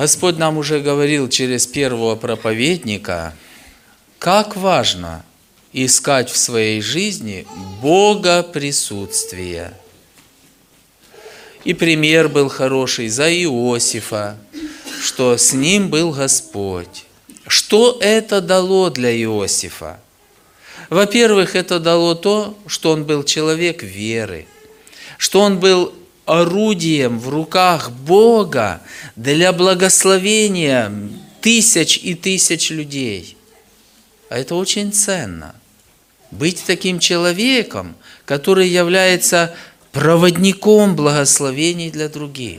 Господь нам уже говорил через первого проповедника, как важно искать в своей жизни Бога присутствие. И пример был хороший за Иосифа, что с ним был Господь. Что это дало для Иосифа? Во-первых, это дало то, что он был человек веры, что он был орудием в руках Бога для благословения тысяч и тысяч людей. А это очень ценно. Быть таким человеком, который является проводником благословений для других.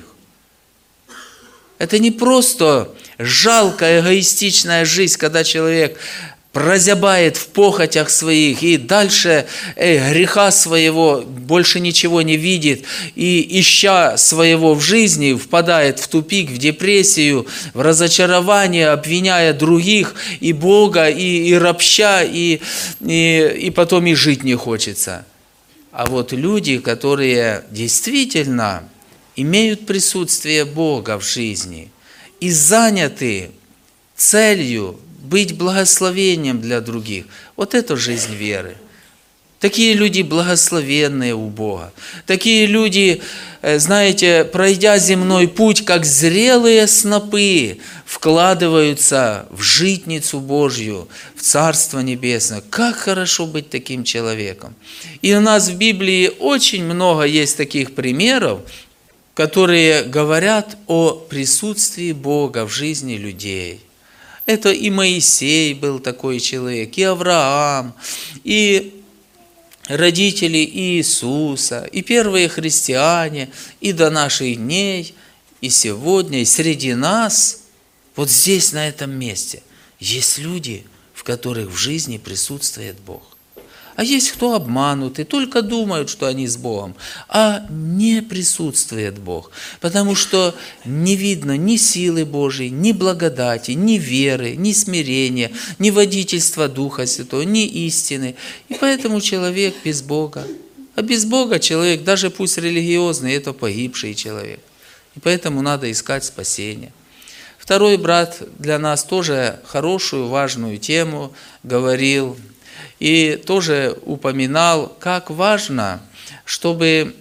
Это не просто жалкая, эгоистичная жизнь, когда человек прозябает в похотях своих и дальше греха своего больше ничего не видит и, ища своего в жизни, впадает в тупик, в депрессию, в разочарование, обвиняя других и Бога, и ропща, и потом и жить не хочется. А вот люди, которые действительно имеют присутствие Бога в жизни и заняты целью быть благословением для других, вот это жизнь веры. Такие люди благословенные у Бога. Такие люди, знаете, пройдя земной путь, как зрелые снопы, вкладываются в житницу Божью, в Царство Небесное. Как хорошо быть таким человеком. И у нас в Библии очень много есть таких примеров, которые говорят о присутствии Бога в жизни людей. Это и Моисей был такой человек, и Авраам, и родители Иисуса, и первые христиане, и до наших дней, и сегодня, и среди нас, вот здесь, на этом месте, есть люди, в которых в жизни присутствует Бог. А есть кто обманут и только думают, что они с Богом, а не присутствует Бог, потому что не видно ни силы Божьей, ни благодати, ни веры, ни смирения, ни водительства Духа Святого, ни истины. И поэтому человек без Бога. А без Бога человек, даже пусть религиозный, это погибший человек. И поэтому надо искать спасение. Второй брат для нас тоже хорошую, важную тему говорил, и тоже упоминал, как важно, чтобы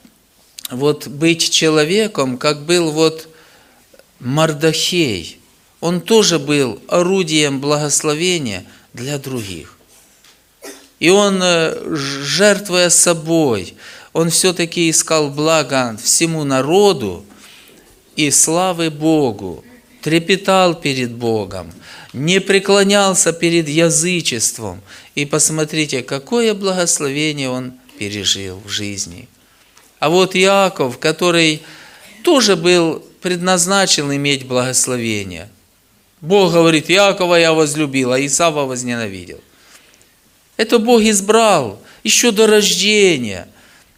вот быть человеком, как был вот Мардохей. Он тоже был орудием благословения для других. И он, жертвуя собой, он все-таки искал блага всему народу и славы Богу, трепетал перед Богом, не преклонялся перед язычеством. И посмотрите, какое благословение он пережил в жизни. А вот Иаков, который тоже был предназначен иметь благословение. Бог говорит, Иакова я возлюбил, а Исава возненавидел. Это Бог избрал еще до рождения.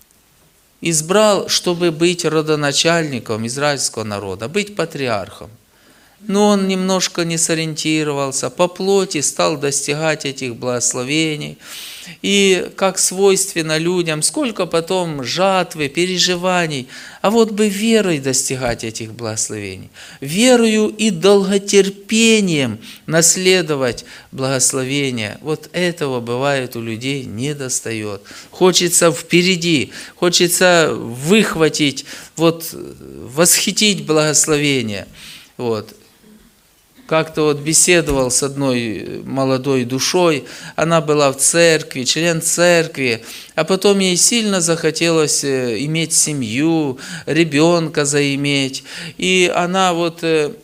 Избрал, чтобы быть родоначальником израильского народа, быть патриархом. Но он немножко не сориентировался, по плоти стал достигать этих благословений. И как свойственно людям, сколько потом жатвы, переживаний, а вот бы верой достигать этих благословений, верою и долготерпением наследовать благословения. Вот этого бывает у людей недостает. Хочется впереди, хочется выхватить, вот, восхитить благословение. Вот. Как-то вот беседовал с одной молодой душой, она была в церкви, член церкви, а потом ей сильно захотелось иметь семью, ребенка заиметь, и она вот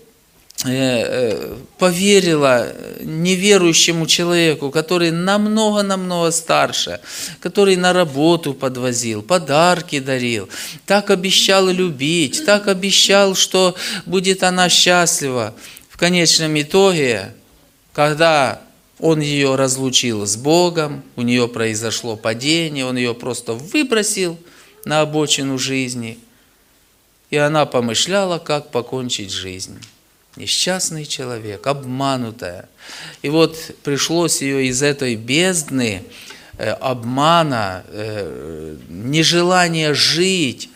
поверила неверующему человеку, который намного старше, который на работу подвозил, подарки дарил, так обещал любить, так обещал, что будет она счастлива. В конечном итоге, когда он ее разлучил с Богом, у нее произошло падение, он ее просто выбросил на обочину жизни, и она помышляла, как покончить жизнь. Несчастный человек, обманутая. И вот пришлось ее из этой бездны обмана, нежелания жить,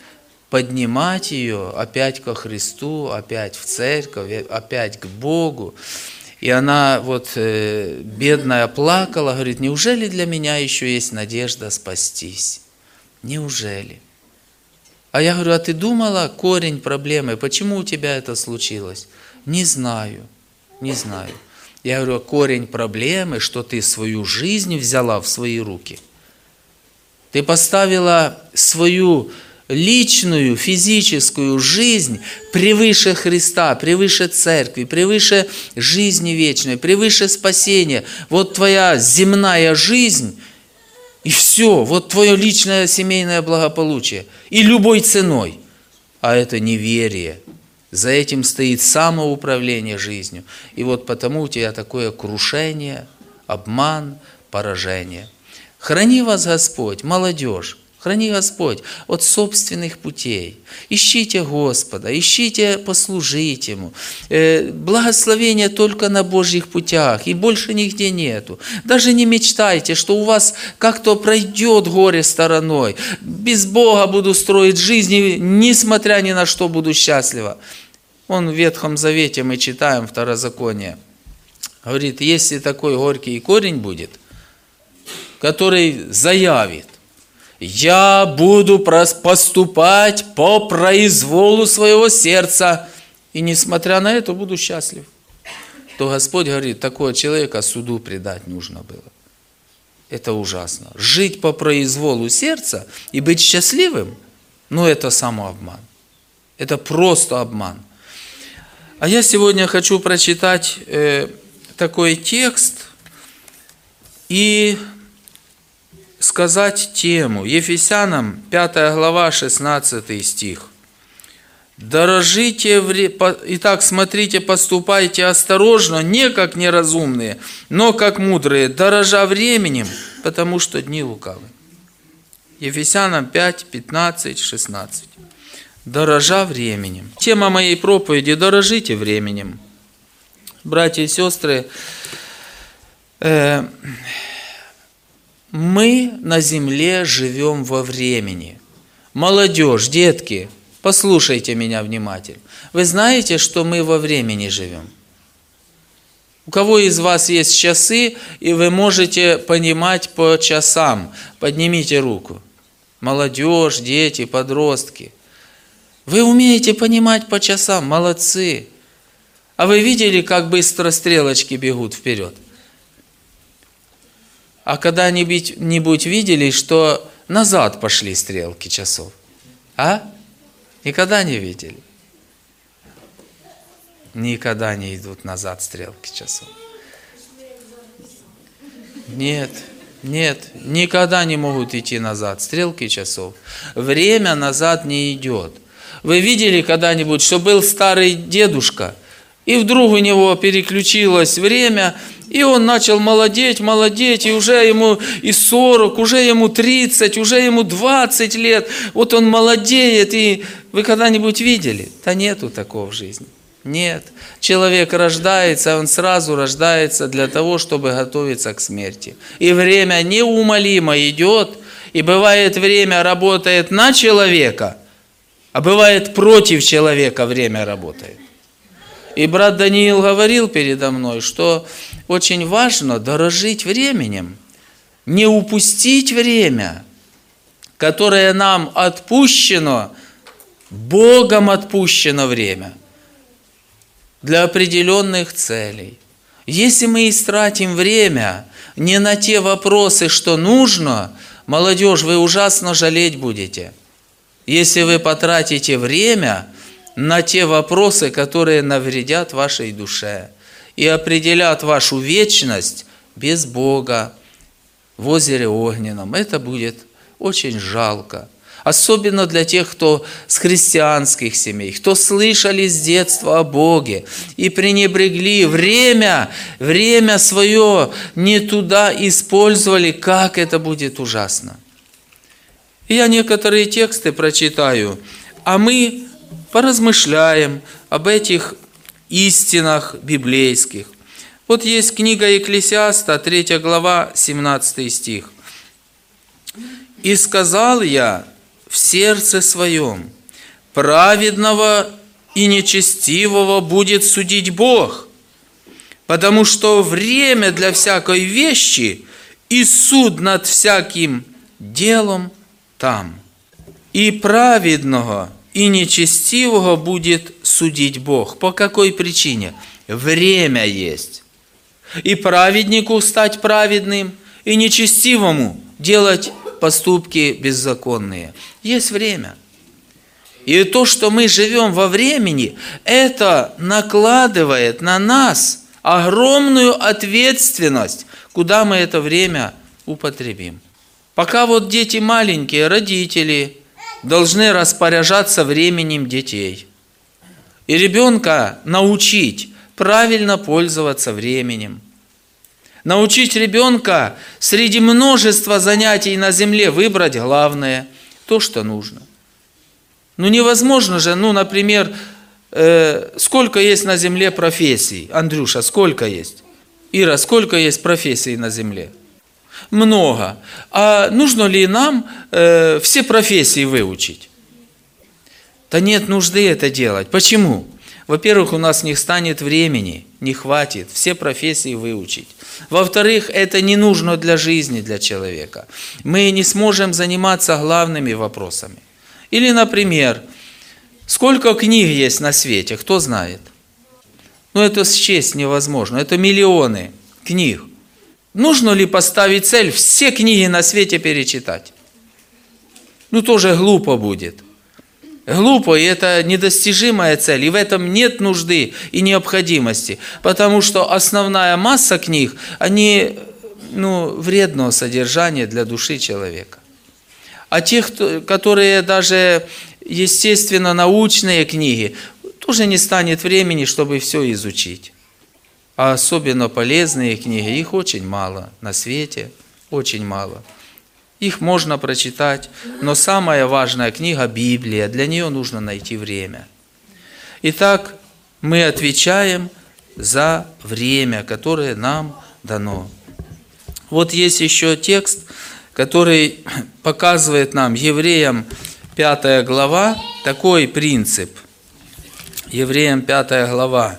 поднимать ее опять ко Христу, опять в церковь, опять к Богу. И она бедная плакала, говорит, неужели для меня еще есть надежда спастись? Неужели? А я говорю, а ты думала корень проблемы, почему у тебя это случилось? Не знаю, не знаю. Я говорю, корень проблемы, что ты свою жизнь взяла в свои руки. Ты поставила свою личную, физическую жизнь превыше Христа, превыше церкви, превыше жизни вечной, превыше спасения. Вот твоя земная жизнь, и все, вот твое личное семейное благополучие. И любой ценой. А это неверие. За этим стоит самоуправление жизнью. И вот потому у тебя такое крушение, обман, поражение. Храни вас Господь, молодежь. Храни Господь от собственных путей. Ищите Господа, ищите послужить Ему. Благословение только на Божьих путях, и больше нигде нету. Даже не мечтайте, что у вас как-то пройдет горе стороной. Без Бога буду строить жизнь, и несмотря ни на что буду счастлива. В Ветхом Завете мы читаем Второзаконие. Говорит, если такой горький корень будет, который заявит, я буду поступать по произволу своего сердца, и несмотря на это буду счастлив, то Господь говорит, такого человека суду предать нужно было. Это ужасно. Жить по произволу сердца и быть счастливым, это самообман. Это просто обман. А я сегодня хочу прочитать такой текст и сказать тему. Ефесянам 5 глава 16 стих. Дорожите, итак, смотрите, поступайте осторожно, не как неразумные, но как мудрые, дорожа временем, потому что дни лукавы. Ефесянам 5, 15, 16. Дорожа временем. Тема моей проповеди – дорожите временем. Братья и сестры, мы на земле живем во времени. Молодежь, детки, послушайте меня внимательно. Вы знаете, что мы во времени живем? У кого из вас есть часы, и вы можете понимать по часам? Поднимите руку. Молодежь, дети, подростки. Вы умеете понимать по часам, молодцы. А вы видели, как быстро стрелочки бегут вперед? А когда-нибудь видели, что назад пошли стрелки часов? А? Никогда не видели? Никогда не идут назад стрелки часов. Нет, никогда не могут идти назад стрелки часов. Время назад не идет. Вы видели когда-нибудь, что был старый дедушка, и вдруг у него переключилось время, и он начал молодеть, и уже ему и 40, уже ему 30, уже ему 20 лет. Вот он молодеет, и вы когда-нибудь видели? Да нету такого в жизни. Нет. Человек рождается, он сразу рождается для того, чтобы готовиться к смерти. И время неумолимо идет, и бывает время работает на человека, а бывает против человека время работает. И брат Даниил говорил передо мной, что очень важно дорожить временем, не упустить время, которое нам отпущено, Богом отпущено время для определенных целей. Если мы истратим время не на те вопросы, что нужно, молодежь, вы ужасно жалеть будете. Если вы потратите время на те вопросы, которые навредят вашей душе и определят вашу вечность без Бога в озере Огненном, это будет очень жалко. Особенно для тех, кто с христианских семей, кто слышали с детства о Боге и пренебрегли время свое не туда использовали, как это будет ужасно. И я некоторые тексты прочитаю, а мы поразмышляем об этих истинах библейских. Вот есть книга Екклесиаста, 3 глава, 17 стих. «И сказал я в сердце своем, праведного и нечестивого будет судить Бог, потому что время для всякой вещи и суд над всяким делом там. И праведного и нечестивого будет судить Бог. По какой причине? Время есть. И праведнику стать праведным, и нечестивому делать поступки беззаконные. Есть время. И то, что мы живем во времени, это накладывает на нас огромную ответственность, куда мы это время употребим. Пока вот дети маленькие, родители должны распоряжаться временем детей. И ребенка научить правильно пользоваться временем. Научить ребенка среди множества занятий на земле выбрать главное, то, что нужно. Ну невозможно же, например, сколько есть на земле профессий? Андрюша, сколько есть? Ира, сколько есть профессий на земле? Много. А нужно ли нам все профессии выучить? Да нет нужды это делать. Почему? Во-первых, у нас не станет времени, не хватит все профессии выучить. Во-вторых, это не нужно для жизни, для человека. Мы не сможем заниматься главными вопросами. Или, например, сколько книг есть на свете, кто знает? Это счесть невозможно, это миллионы книг. Нужно ли поставить цель все книги на свете перечитать? Тоже глупо будет. Глупо, и это недостижимая цель, и в этом нет нужды и необходимости, потому что основная масса книг, они вредного содержания для души человека. А тех, которые даже естественно-научные книги, тоже не станет времени, чтобы все изучить. А особенно полезные книги, их очень мало на свете, очень мало. Их можно прочитать, но самая важная книга – Библия. Для нее нужно найти время. Итак, мы отвечаем за время, которое нам дано. Вот есть еще текст, который показывает нам, Евреям 5 глава, такой принцип. Евреям 5 глава,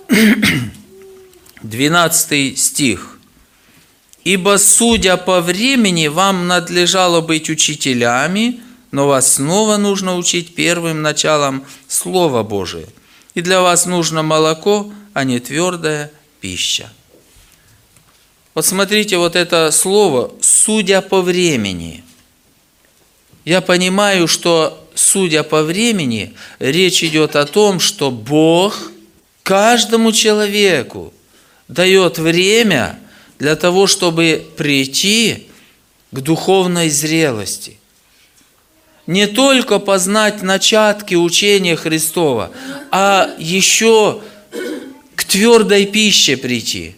12 стих. «Ибо, судя по времени, вам надлежало быть учителями, но вас снова нужно учить первым началом Слова Божия. И для вас нужно молоко, а не твердая пища». Вот смотрите, вот это слово «судя по времени». Я понимаю, что, судя по времени, речь идет о том, что Бог каждому человеку дает время для того, чтобы прийти к духовной зрелости. Не только познать начатки учения Христова, а еще к твердой пище прийти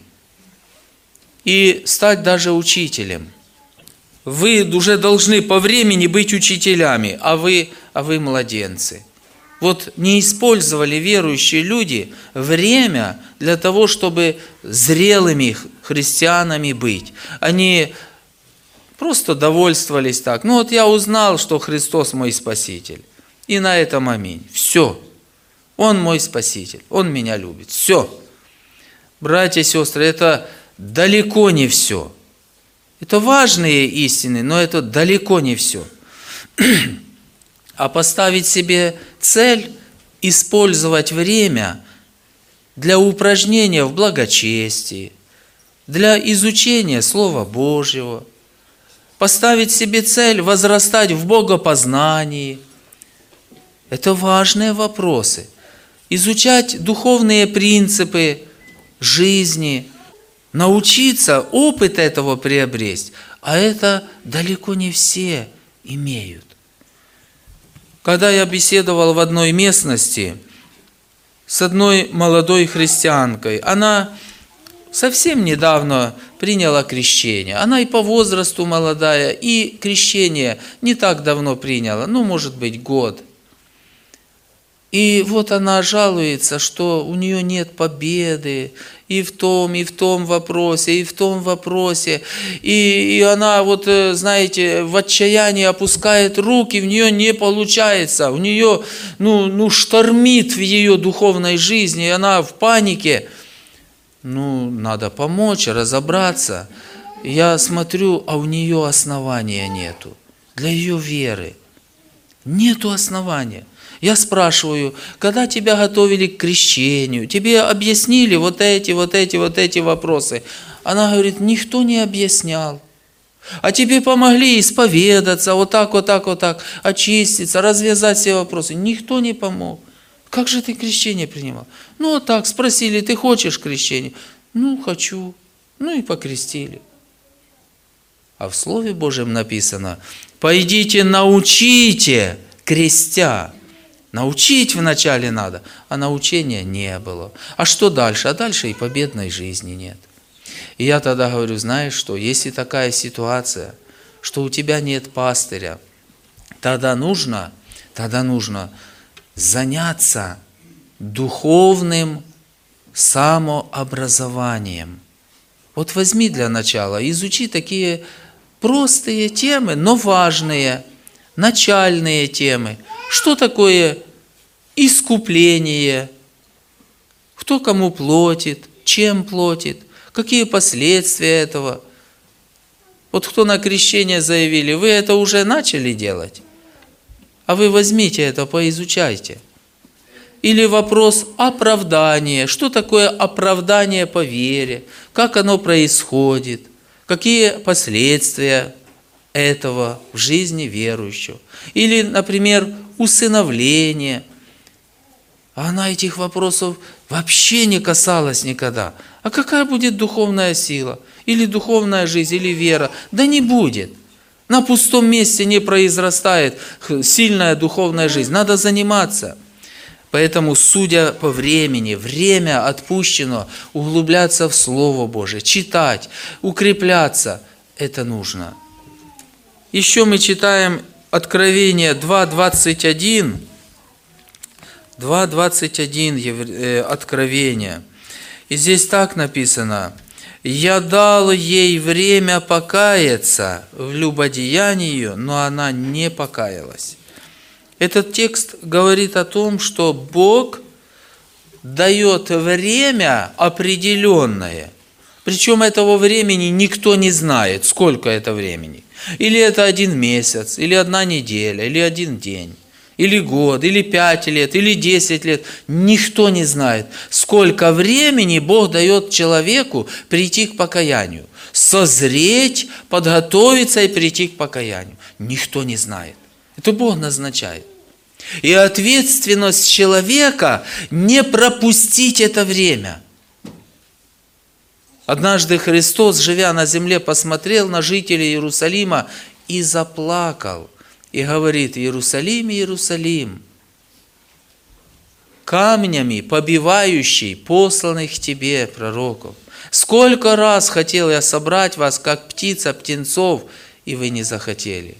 и стать даже учителем. Вы уже должны по времени быть учителями, а вы младенцы. Вот не использовали верующие люди время для того, чтобы зрелыми христианами быть. Они просто довольствовались так. Я узнал, что Христос мой Спаситель. И на этом аминь. Все. Он мой Спаситель. Он меня любит. Все. Братья и сестры, это далеко не все. Это важные истины, но это далеко не все. А поставить себе цель использовать время для упражнения в благочестии, для изучения Слова Божьего, поставить себе цель возрастать в богопознании. Это важные вопросы. Изучать духовные принципы жизни, научиться опыт этого приобрести, а это далеко не все имеют. Когда я беседовал в одной местности с одной молодой христианкой, она совсем недавно приняла крещение. Она и по возрасту молодая, и крещение не так давно приняла, может быть, год. И вот она жалуется, что у нее нет победы и в том вопросе, и в том вопросе. И она, вот, знаете, в отчаянии опускает руки, в нее не получается. У нее, штормит в ее духовной жизни, и она в панике. Надо помочь, разобраться. Я смотрю, а у нее основания нету. Для ее веры. Нету основания. Я спрашиваю, когда тебя готовили к крещению, тебе объяснили вот эти вопросы? Она говорит, никто не объяснял. А тебе помогли исповедаться, вот так, очиститься, развязать все вопросы. Никто не помог. Как же ты крещение принимал? Вот так, спросили, ты хочешь крещение? Хочу. И покрестили. А в Слове Божьем написано, пойдите научите, крестя. Научить вначале надо, а научения не было. А что дальше? А дальше и победной жизни нет. И я тогда говорю, знаешь что, если такая ситуация, что у тебя нет пастыря, тогда нужно заняться духовным самообразованием. Вот возьми для начала, изучи такие простые темы, но важные, начальные темы. Что такое искупление? Кто кому платит? Чем платит? Какие последствия этого? Вот кто на крещение заявили, вы это уже начали делать? А вы возьмите это, поизучайте. Или вопрос оправдания. Что такое оправдание по вере? Как оно происходит? Какие последствия этого в жизни верующего? Или, например, усыновление. Она этих вопросов вообще не касалась никогда. А какая будет духовная сила? Или духовная жизнь, или вера? Да не будет. На пустом месте не произрастает сильная духовная жизнь. Надо заниматься. Поэтому, судя по времени, время отпущено, углубляться в Слово Божие, читать, укрепляться. Это нужно. Еще мы читаем Откровение 2:21. 2:21 Откровение. И здесь так написано. «Я дал ей время покаяться в любодеянии, но она не покаялась». Этот текст говорит о том, что Бог дает время определенное. Причем этого времени никто не знает, сколько это времени. Или это 1 месяц, или 1 неделя, или 1 день, или год, или 5 лет, или 10 лет. Никто не знает, сколько времени Бог дает человеку прийти к покаянию. Созреть, подготовиться и прийти к покаянию. Никто не знает. Это Бог назначает. И ответственность человека не пропустить это время. Однажды Христос, живя на земле, посмотрел на жителей Иерусалима и заплакал. И говорит: «Иерусалим, Иерусалим, камнями побивающий посланных тебе пророков, сколько раз хотел я собрать вас, как птица птенцов, и вы не захотели».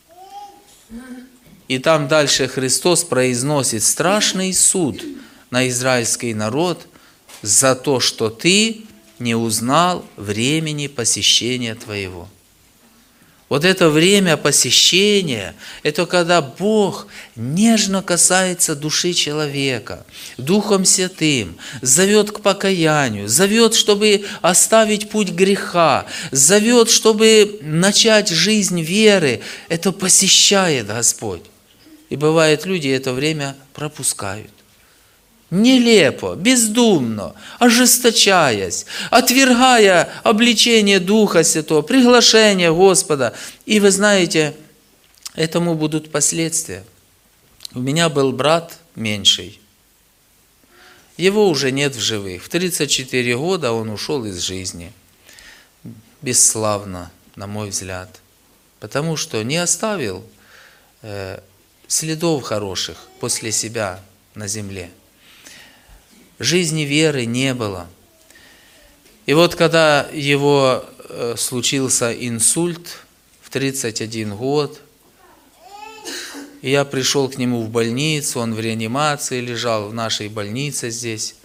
И там дальше Христос произносит страшный суд на израильский народ за то, что ты не узнал времени посещения твоего. Вот это время посещения, это когда Бог нежно касается души человека, Духом Святым, зовет к покаянию, зовет, чтобы оставить путь греха, зовет, чтобы начать жизнь веры. Это посещает Господь. И бывает, люди это время пропускают. Нелепо, бездумно, ожесточаясь, отвергая обличение Духа Святого, приглашение Господа. И вы знаете, этому будут последствия. У меня был брат меньший. Его уже нет в живых. В 34 года он ушел из жизни. Бесславно, на мой взгляд. Потому что не оставил следов хороших после себя на земле. Жизни веры не было. И вот когда его случился инсульт в 31 год, И я пришел к нему в больницу, он в реанимации лежал, в нашей больнице здесь.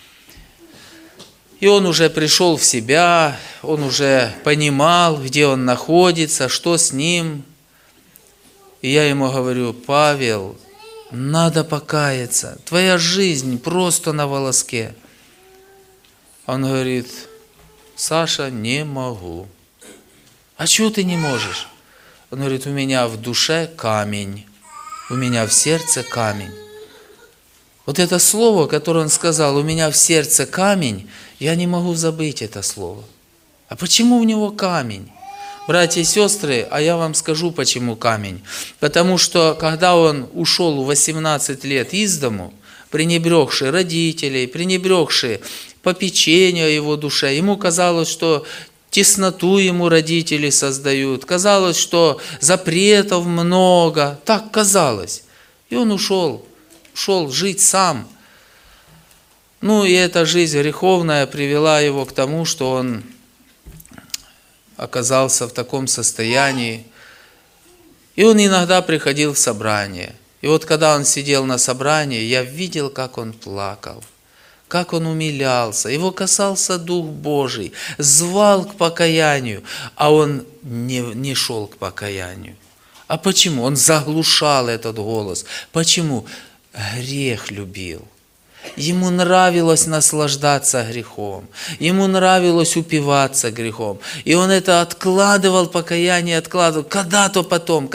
И он уже пришел в себя, он уже понимал, где он находится, что с ним. И я ему говорю: Павел, надо покаяться, твоя жизнь просто на волоске. Он говорит: Саша, не могу. А чего ты не можешь? Он говорит: у меня в душе камень, у меня в сердце камень. Вот это слово, которое он сказал, у меня в сердце камень, я не могу забыть это слово. А почему у него камень? Братья и сестры, а я вам скажу, почему камень. Потому что, когда он ушел в 18 лет из дому, пренебрегший родителей, пренебрегший попечению о его душе, ему казалось, что тесноту ему родители создают, казалось, что запретов много, так казалось. И он ушел жить сам. Ну и эта жизнь греховная привела его к тому, что он оказался в таком состоянии. И он иногда приходил в собрание. И вот когда он сидел на собрании, я видел, как он плакал, как он умилялся, его касался Дух Божий, звал к покаянию, а он не шел к покаянию. А почему? Он заглушал этот голос. Почему? Грех любил. Ему нравилось наслаждаться грехом. Ему нравилось упиваться грехом. И он это откладывал, покаяние откладывал. Когда-то потом.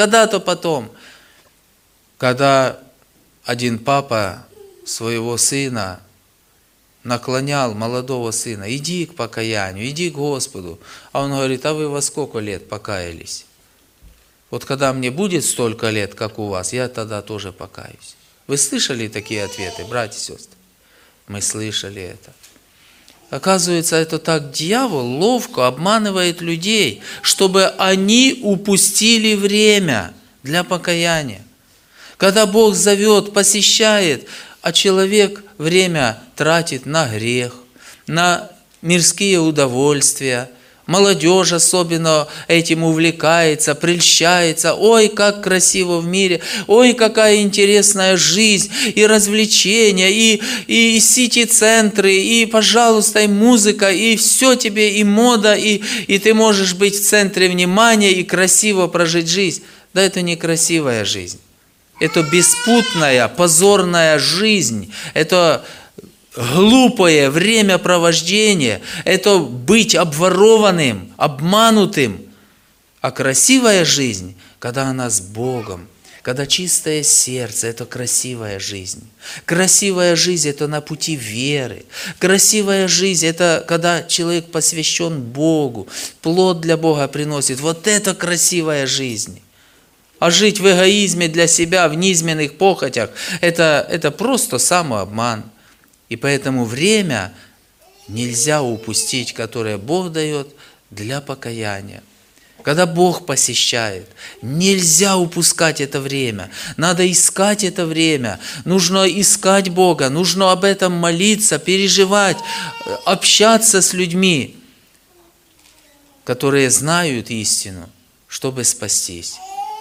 Когда один папа своего сына наклонял, молодого сына: иди к покаянию, иди к Господу. А он говорит: а вы во сколько лет покаялись? Вот когда мне будет столько лет, как у вас, я тогда тоже покаюсь. Вы слышали такие ответы, братья и сестры? Мы слышали это. Оказывается, это так дьявол ловко обманывает людей, чтобы они упустили время для покаяния. Когда Бог зовет, посещает, а человек время тратит на грех, на мирские удовольствия. Молодежь особенно этим увлекается, прельщается. Ой, как красиво в мире, ой, какая интересная жизнь, и развлечения, и сити-центры, и, пожалуйста, и музыка, и все тебе, и мода, и ты можешь быть в центре внимания и красиво прожить жизнь. Да это не красивая жизнь. Это беспутная, позорная жизнь. Это глупое времяпровождение, это быть обворованным, обманутым. А красивая жизнь, когда она с Богом, когда чистое сердце, это красивая жизнь. Красивая жизнь – это на пути веры. Красивая жизнь – это когда человек посвящен Богу, плод для Бога приносит. Вот это красивая жизнь. А жить в эгоизме для себя, в низменных похотях – это просто самообман. И поэтому время нельзя упустить, которое Бог дает для покаяния. Когда Бог посещает, нельзя упускать это время. Надо искать это время. Нужно искать Бога, нужно об этом молиться, переживать, общаться с людьми, которые знают истину, чтобы спастись.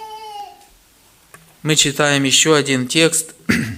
Мы читаем еще один текст.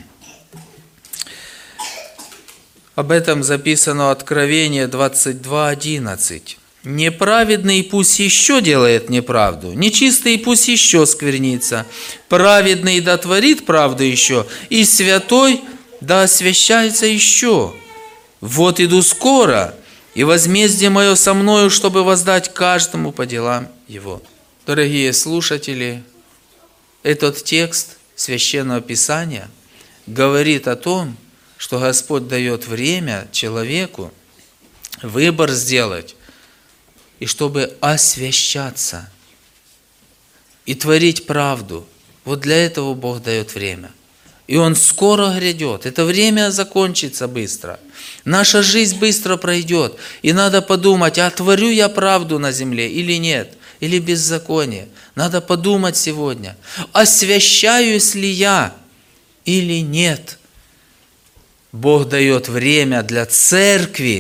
Об этом записано Откровение 22:11. «Неправедный пусть еще делает неправду, нечистый пусть еще сквернится, праведный да творит правду еще, и святой да освящается еще. Вот иду скоро, и возмездие мое со мною, чтобы воздать каждому по делам его». Дорогие слушатели, этот текст Священного Писания говорит о том, что Господь дает время человеку выбор сделать, и чтобы освящаться и творить правду. Вот для этого Бог дает время. И Он скоро грядет. Это время закончится быстро. Наша жизнь быстро пройдет. И надо подумать, а творю я правду на земле или нет? Или беззаконие? Надо подумать сегодня, освящаюсь ли я или нет? Бог дает время для церкви,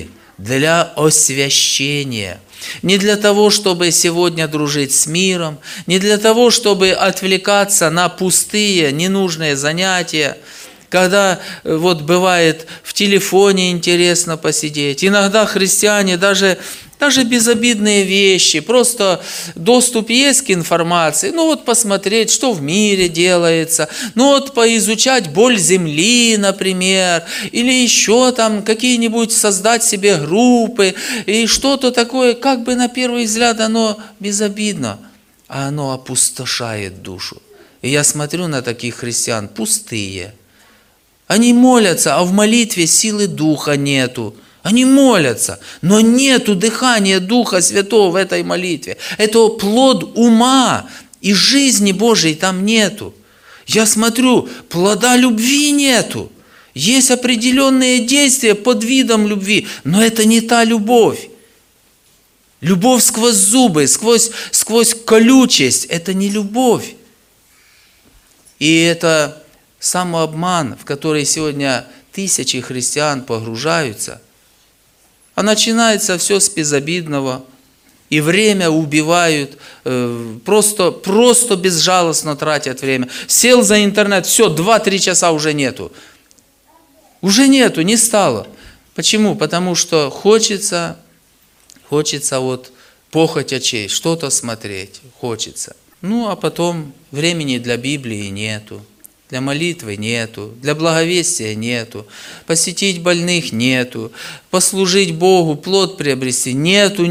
для освящения. Не для того, чтобы сегодня дружить с миром, не для того, чтобы отвлекаться на пустые, ненужные занятия, когда вот бывает в телефоне интересно посидеть. Иногда христиане даже безобидные вещи, просто доступ есть к информации, ну вот посмотреть, что в мире делается, ну вот поизучать боль земли, например, или еще там какие-нибудь создать себе группы, и что-то такое, как бы на первый взгляд оно безобидно, а оно опустошает душу. И я смотрю на таких христиан, пустые. Они молятся, а в молитве силы Духа нету. Они молятся, но нету дыхания Духа Святого в этой молитве. Это плод ума, и жизни Божией там нету. Я смотрю, плода любви нету. Есть определенные действия под видом любви, но это не та любовь. Любовь сквозь зубы, сквозь колючесть – это не любовь. И это самообман, в который сегодня тысячи христиан погружаются. А начинается все с безобидного, и время убивают, просто безжалостно тратят время. Сел за интернет, все, 2-3 часа уже нету. Уже нету, не стало. Почему? Потому что хочется вот похоть очей, что-то смотреть, хочется. Ну, а потом времени для Библии нету. Для молитвы нету, для благовестия нету, посетить больных нету, послужить Богу, плод приобрести нету.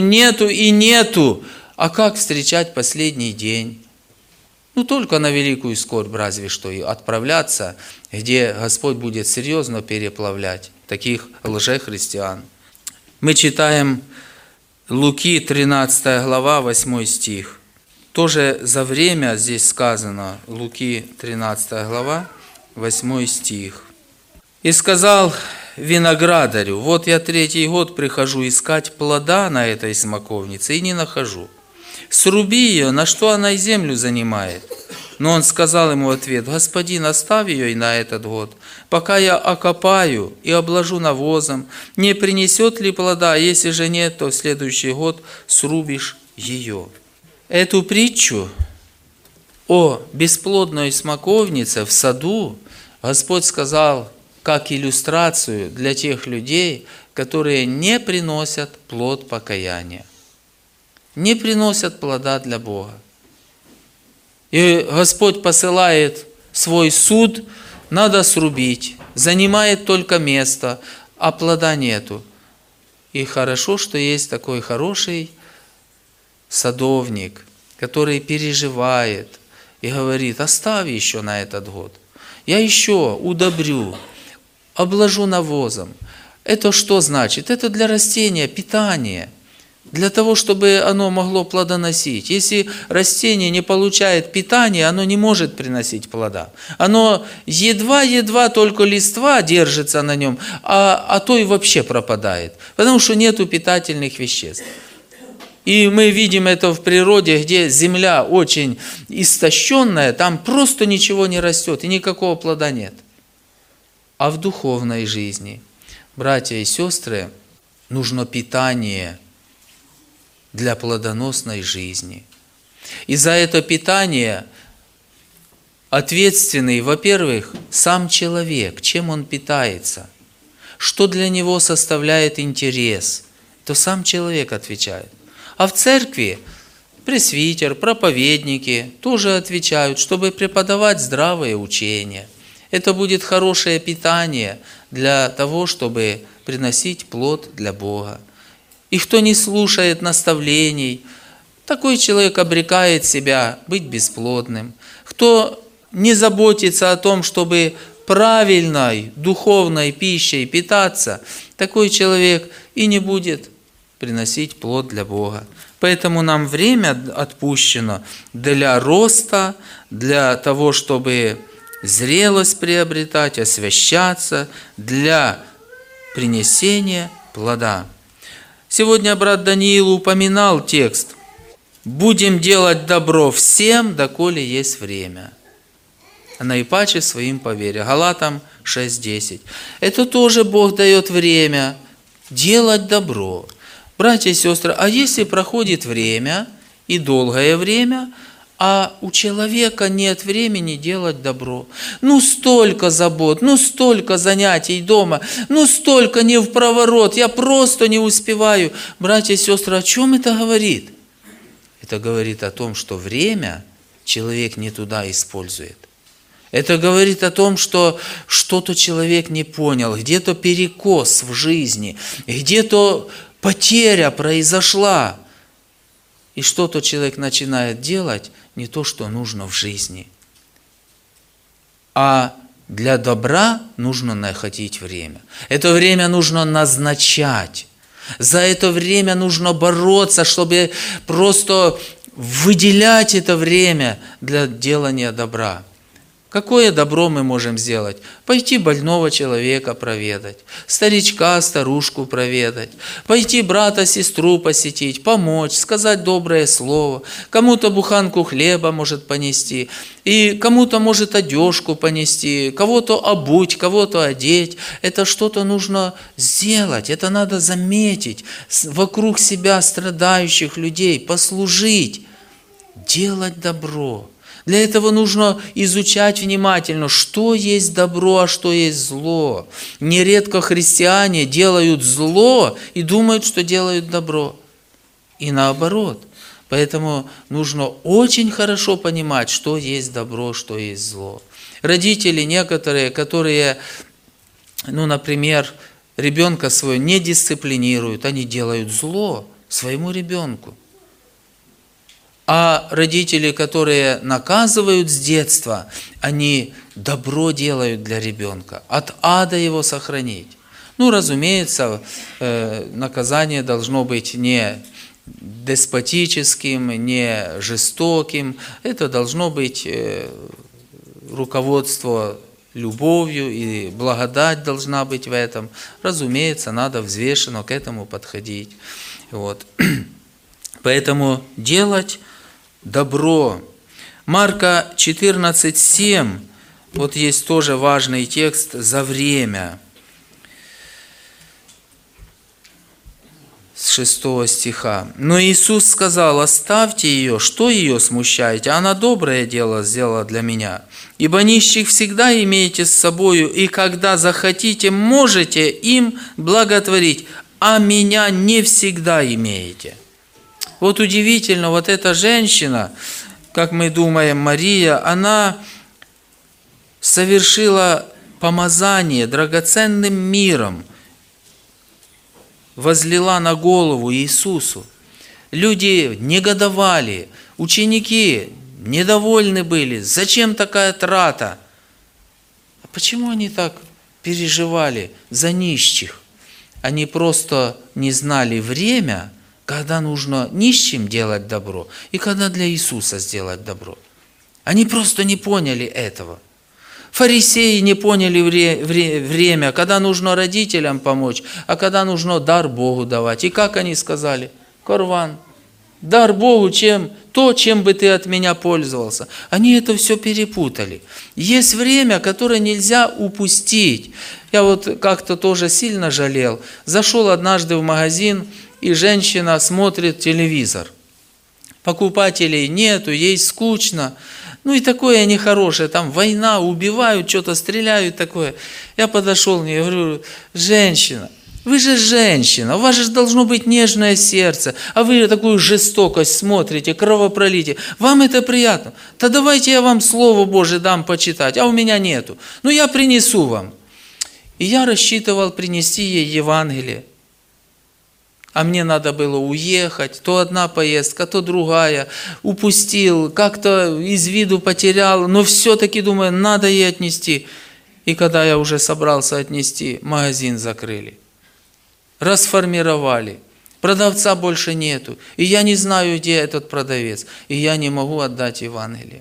А как встречать последний день? Ну, только на великую скорбь разве что и отправляться, где Господь будет серьезно переплавлять таких лжехристиан. Мы читаем Луки, 13 глава, 8 стих. Тоже за время здесь сказано, Луки 13 глава, 8 стих. «И сказал виноградарю, вот я 3-й год прихожу искать плода на этой смоковнице и не нахожу. Сруби ее, на что она и землю занимает». Но он сказал ему в ответ, господин, оставь ее и на этот год, пока я окопаю и обложу навозом, не принесет ли плода, если же нет, то в следующий год срубишь ее. Эту притчу о бесплодной смоковнице в саду Господь сказал как иллюстрацию для тех людей, которые не приносят плод покаяния, не приносят плода для Бога. И Господь посылает свой суд, надо срубить, занимает только место, а плода нету. И хорошо, что есть такой хороший садовник, который переживает и говорит, оставь еще на этот год. Я еще удобрю, обложу навозом. Это что значит? Это для растения питание, для того, чтобы оно могло плодоносить. Если растение не получает питания, оно не может приносить плода. Оно едва только листва держится на нем, а то и вообще пропадает, потому что нету питательных веществ. И мы видим это в природе, где земля очень истощенная, там просто ничего не растет и никакого плода нет. А в духовной жизни, братья и сестры, нужно питание для плодоносной жизни. И за это питание ответственный, во-первых, сам человек, чем он питается, что для него составляет интерес, то сам человек отвечает. А в церкви пресвитер, проповедники тоже отвечают, чтобы преподавать здравое учение. Это будет хорошее питание для того, чтобы приносить плод для Бога. И кто не слушает наставлений, такой человек обрекает себя быть бесплодным. Кто не заботится о том, чтобы правильной духовной пищей питаться, такой человек и не будет приносить плод для Бога. Поэтому нам время отпущено для роста, для того, чтобы зрелость приобретать, освящаться, для принесения плода. Сегодня брат Даниил упоминал текст «Будем делать добро всем, доколе есть время, а наипаче своим по вере». Галатам 6:10. Это тоже Бог дает время делать добро. Братья и сестры, а если проходит время, и долгое время, а у человека нет времени делать добро. Ну столько забот, ну столько занятий дома, ну столько не в проворот, я просто не успеваю. Братья и сестры, о чем это говорит? Это говорит о том, что время человек не туда использует. Это говорит о том, что что-то человек не понял, где-то перекос в жизни, где-то потеря произошла. И что-то человек начинает делать не то, что нужно в жизни. А для добра нужно находить время. Это время нужно назначать. За это время нужно бороться, чтобы просто выделять это время для делания добра. Какое добро мы можем сделать? Пойти больного человека проведать, старичка, старушку проведать, пойти брата, сестру посетить, помочь, сказать доброе слово, кому-то буханку хлеба может понести, и кому-то может одежку понести, кого-то обуть, кого-то одеть. Это что-то нужно сделать, это надо заметить, вокруг себя страдающих людей, послужить, делать добро. Для этого нужно изучать внимательно, что есть добро, а что есть зло. Нередко христиане делают зло и думают, что делают добро. И наоборот. Поэтому нужно очень хорошо понимать, что есть добро, что есть зло. Родители некоторые, которые, например, ребенка своего не дисциплинируют, они делают зло своему ребенку. А родители, которые наказывают с детства, они добро делают для ребенка, от ада его сохранить. Разумеется, наказание должно быть не деспотическим, не жестоким. Это должно быть руководство любовью, и благодать должна быть в этом. Разумеется, надо взвешенно к этому подходить. Поэтому делать добро. Марка 14:7, есть тоже важный текст за время. С 6 стиха. «Но Иисус сказал: оставьте ее, что ее смущаете? Она доброе дело сделала для меня. Ибо нищих всегда имеете с собою, и когда захотите, можете им благотворить, а меня не всегда имеете». Удивительно, эта женщина, как мы думаем, Мария, она совершила помазание драгоценным миром, возлила на голову Иисусу. Люди негодовали, ученики недовольны были. Зачем такая трата? А почему они так переживали за нищих? Они просто не знали время, когда нужно нищим делать добро, и когда для Иисуса сделать добро. Они просто не поняли этого. Фарисеи не поняли время, когда нужно родителям помочь, а когда нужно дар Богу давать. И как они сказали? Корван, дар Богу, чем бы ты от меня пользовался. Они это все перепутали. Есть время, которое нельзя упустить. Я как-то тоже сильно жалел. Зашел однажды в магазин, и женщина смотрит телевизор. Покупателей нету, ей скучно. И такое нехорошее, там война, убивают, что-то стреляют, такое. Я подошел к ней и говорю: женщина, вы же женщина, у вас же должно быть нежное сердце, а вы такую жестокость смотрите, кровопролитие. Вам это приятно? Да давайте я вам Слово Божие дам почитать, а у меня нету. Я принесу вам. И я рассчитывал принести ей Евангелие. А мне надо было уехать, то одна поездка, то другая, упустил, как-то из виду потерял, но все-таки думаю, надо ей отнести. И когда я уже собрался отнести, магазин закрыли, расформировали, продавца больше нету, и я не знаю, где этот продавец, и я не могу отдать Евангелие.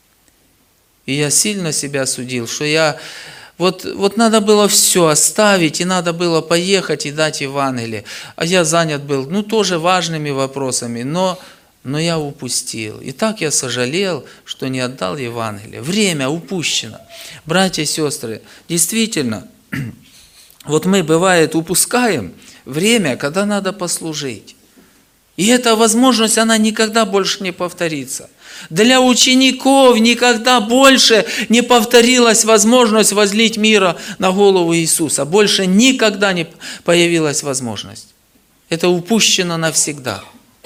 И я сильно себя судил, что я... надо было все оставить, и надо было поехать и дать Евангелие. А я занят был, тоже важными вопросами, но я упустил. И так я сожалел, что не отдал Евангелие. Время упущено. Братья и сестры, действительно, мы, бывает, упускаем время, когда надо послужить. И эта возможность, она никогда больше не повторится. Для учеников никогда больше не повторилась возможность возлить мира на голову Иисуса. Больше никогда не появилась возможность. Это упущено навсегда.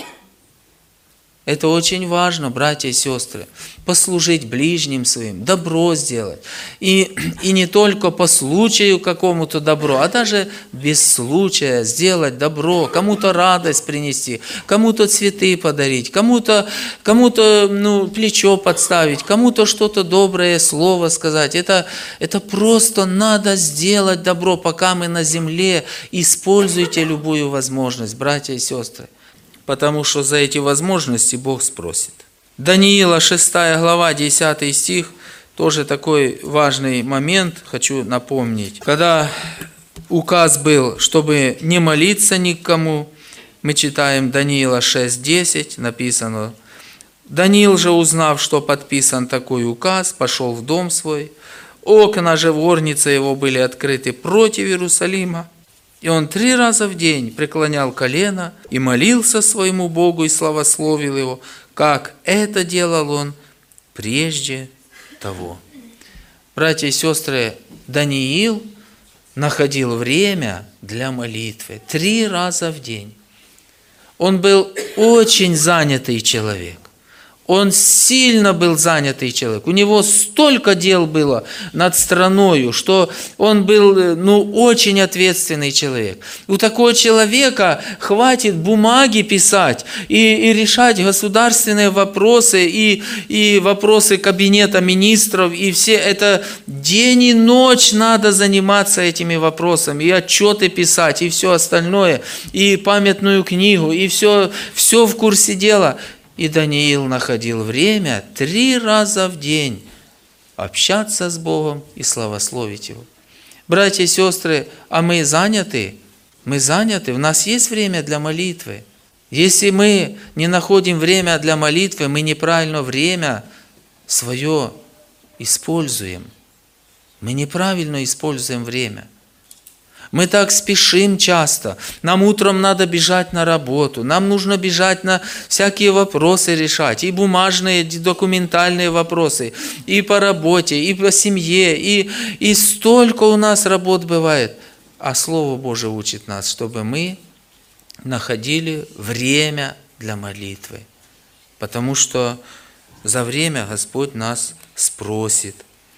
Это очень важно, братья и сестры, послужить ближним своим, добро сделать. И не только по случаю какому-то добро, а даже без случая сделать добро, кому-то радость принести, кому-то цветы подарить, кому-то плечо подставить, кому-то что-то доброе слово сказать. Это просто надо сделать добро, пока мы на земле. Используйте любую возможность, братья и сестры. Потому что за эти возможности Бог спросит. Даниила 6 глава, 10 стих, тоже такой важный момент, хочу напомнить. Когда указ был, чтобы не молиться никому, мы читаем Даниила 6:10, написано: «Даниил же, узнав, что подписан такой указ, пошел в дом свой. Окна же в горнице его были открыты против Иерусалима. И он 3 раза в день преклонял колено и молился своему Богу и славословил его, как это делал он прежде того». Братья и сестры, Даниил находил время для молитвы 3 раза в день. Он был очень занятый человек. Он сильно был занятый человек. У него столько дел было над страною, что он был очень ответственный человек. У такого человека хватит бумаги писать и решать государственные вопросы, и вопросы кабинета министров, и все это день и ночь надо заниматься этими вопросами, и отчеты писать, и все остальное, и памятную книгу, и все в курсе дела. И Даниил находил время 3 раза в день общаться с Богом и славословить Его. Братья и сестры, а мы заняты? Мы заняты, у нас есть время для молитвы. Если мы не находим время для молитвы, мы неправильно время свое используем. Мы неправильно используем время. Мы так спешим часто. Нам утром надо бежать на работу. Нам нужно бежать на всякие вопросы решать. И бумажные, и документальные вопросы. И по работе, и по семье. И столько у нас работ бывает. А Слово Божие учит нас, чтобы мы находили время для молитвы. Потому что за время Господь нас спросит.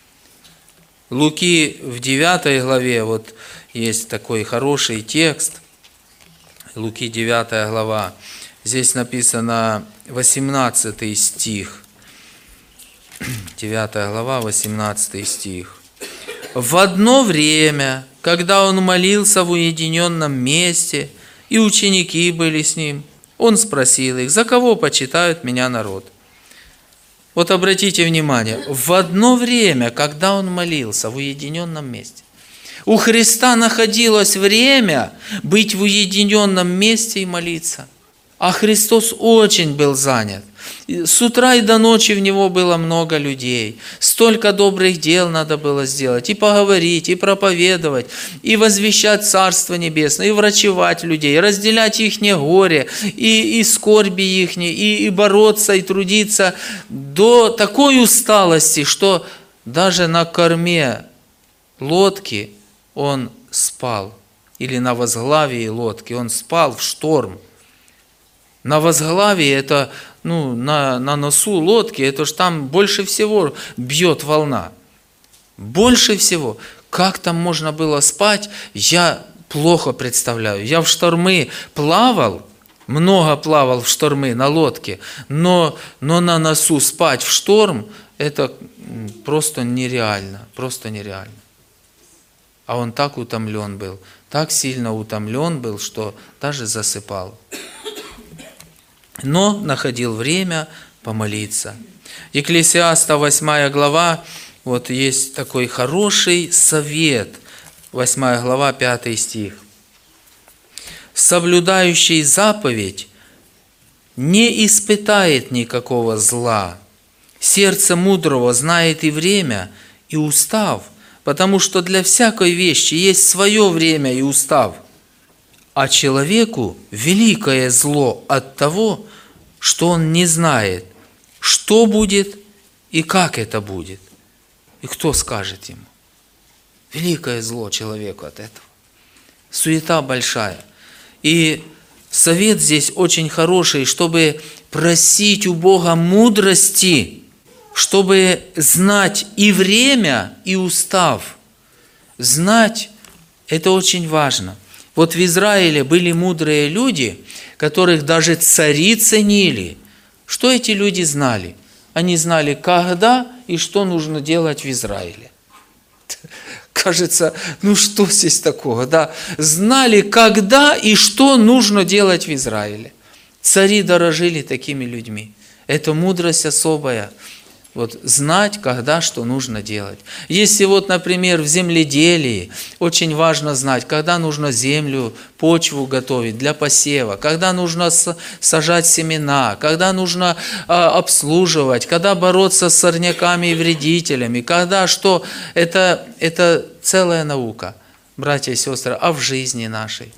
Луки в 9 главе, вот есть такой хороший текст, Луки 9 глава, здесь написано 18 стих, 9 глава, 18 стих. «В одно время, когда он молился в уединенном месте, и ученики были с ним, он спросил их: за кого почитают меня народ?» Вот обратите внимание, в одно время, когда он молился в уединенном месте, у Христа находилось время быть в уединенном месте и молиться. А Христос очень был занят. С утра и до ночи в Него было много людей. Столько добрых дел надо было сделать. И поговорить, и проповедовать, и возвещать Царство Небесное, и врачевать людей, и разделять их горе, и скорби их, и бороться, и трудиться до такой усталости, что даже на корме лодки он спал. Или на возглавии лодки он спал в шторм. На возглавии это, на носу лодки, это ж там больше всего бьет волна. Больше всего. Как там можно было спать, я плохо представляю. Я в штормы плавал, много плавал в штормы на лодке, но на носу спать в шторм, это просто нереально, просто нереально. А он так утомлен был, так сильно утомлен был, что даже засыпал. Но находил время помолиться. Екклесиаста 8 глава, вот есть такой хороший совет, 8 глава, 5 стих. «Соблюдающий заповедь не испытает никакого зла. Сердце мудрого знает и время, и устав, потому что для всякой вещи есть свое время и устав. а человеку великое зло от того, что он не знает, что будет и как это будет. И кто скажет ему? Великое зло человеку от этого. Суета большая. И совет здесь очень хороший, чтобы просить у Бога мудрости, чтобы знать и время, и устав. Знать – это очень важно. Вот в Израиле были мудрые люди, которых даже цари ценили. Что эти люди знали? Они знали, когда и что нужно делать в Израиле. Кажется, ну что здесь такого, да? Знали, когда и что нужно делать в Израиле. Цари дорожили такими людьми. Это мудрость особая. Вот знать, когда что нужно делать. Если вот, например, в земледелии очень важно знать, когда нужно землю, почву готовить для посева, когда нужно сажать семена, когда нужно обслуживать, когда бороться с сорняками и вредителями, когда что, это целая наука, братья и сестры, а в жизни нашей.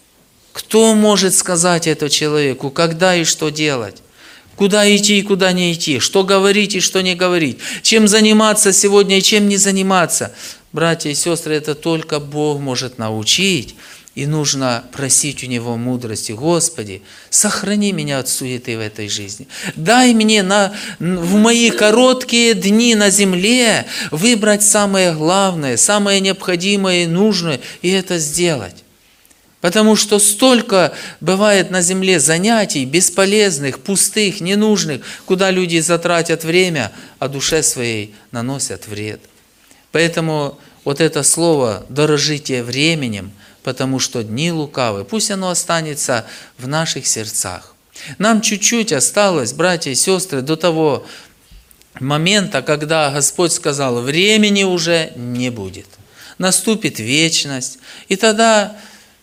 Кто может сказать это человеку, когда и что делать? Куда идти и куда не идти, что говорить и что не говорить, чем заниматься сегодня и чем не заниматься. Братья и сестры, это только Бог может научить, и нужно просить у Него мудрости. Господи, сохрани меня от суеты в этой жизни. Дай мне в мои короткие дни на земле выбрать самое главное, самое необходимое и нужное, и это сделать. Потому что столько бывает на земле занятий бесполезных, пустых, ненужных, куда люди затратят время, а душе своей наносят вред. Поэтому вот это слово «дорожите временем», потому что дни лукавы, пусть оно останется в наших сердцах. Нам чуть-чуть осталось, братья и сестры, до того момента, когда Господь сказал, времени уже не будет. Наступит вечность, и тогда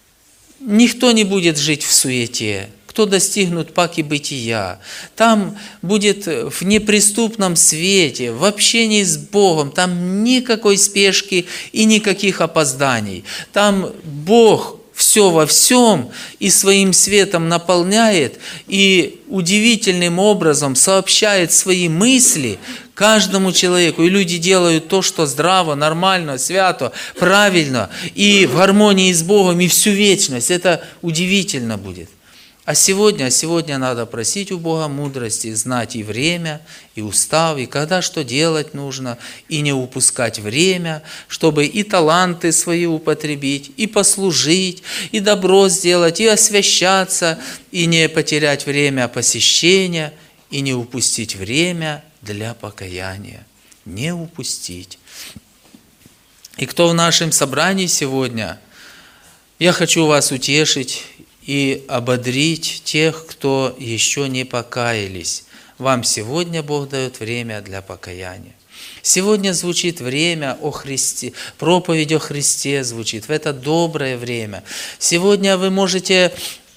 никто не будет жить в суете, кто достигнут паки бытия. Там будет в неприступном свете, в общении с Богом, там никакой спешки и никаких опозданий. Там Бог все во всем и своим светом наполняет, и удивительным образом сообщает свои мысли каждому человеку. И люди делают то, что здраво, нормально, свято, правильно, и в гармонии с Богом, и всю вечность. Это удивительно будет. А сегодня надо просить у Бога мудрости, знать и время, и устав, и когда что делать нужно, и не упускать время, чтобы и таланты свои употребить, и послужить, и добро сделать, и освящаться, и не потерять время посещения, и не упустить время для покаяния. Не упустить. И кто в нашем собрании сегодня, я хочу вас утешить и ободрить тех, кто еще не покаялись. Вам сегодня Бог дает время для покаяния. Сегодня звучит время о Христе, проповедь о Христе звучит в это доброе время. Сегодня вы можете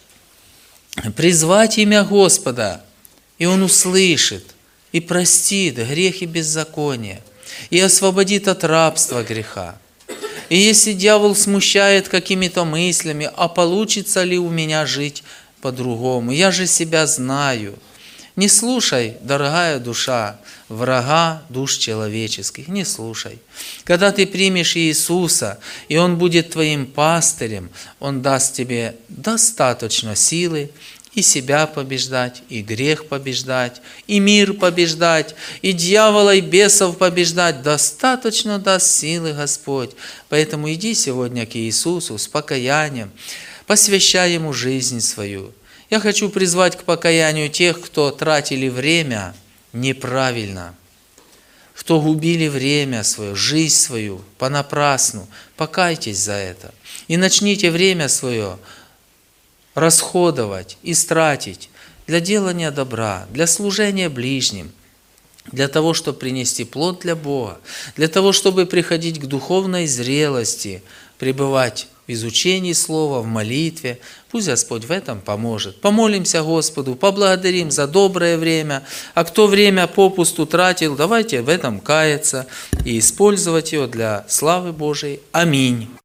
призвать имя Господа, и Он услышит, и простит грех и беззаконие, и освободит от рабства греха. И если дьявол смущает какими-то мыслями, а получится ли у меня жить по-другому? Я же себя знаю. Не слушай, дорогая душа, врага душ человеческих, не слушай. Когда ты примешь Иисуса, и Он будет твоим пастырем, Он даст тебе достаточно силы, и себя побеждать, и грех побеждать, и мир побеждать, и дьявола, и бесов побеждать. Достаточно даст силы Господь. Поэтому иди сегодня к Иисусу с покаянием, посвящай Ему жизнь свою. Я хочу призвать к покаянию тех, кто тратили время неправильно, кто губили время свое, жизнь свою понапрасну. Покайтесь за это. И начните время свое расходовать, истратить для делания добра, для служения ближним, для того, чтобы принести плод для Бога, для того, чтобы приходить к духовной зрелости, пребывать в изучении Слова, в молитве. Пусть Господь в этом поможет. Помолимся Господу, поблагодарим за доброе время. А кто время попусту тратил, давайте в этом каяться и использовать его для славы Божией. Аминь.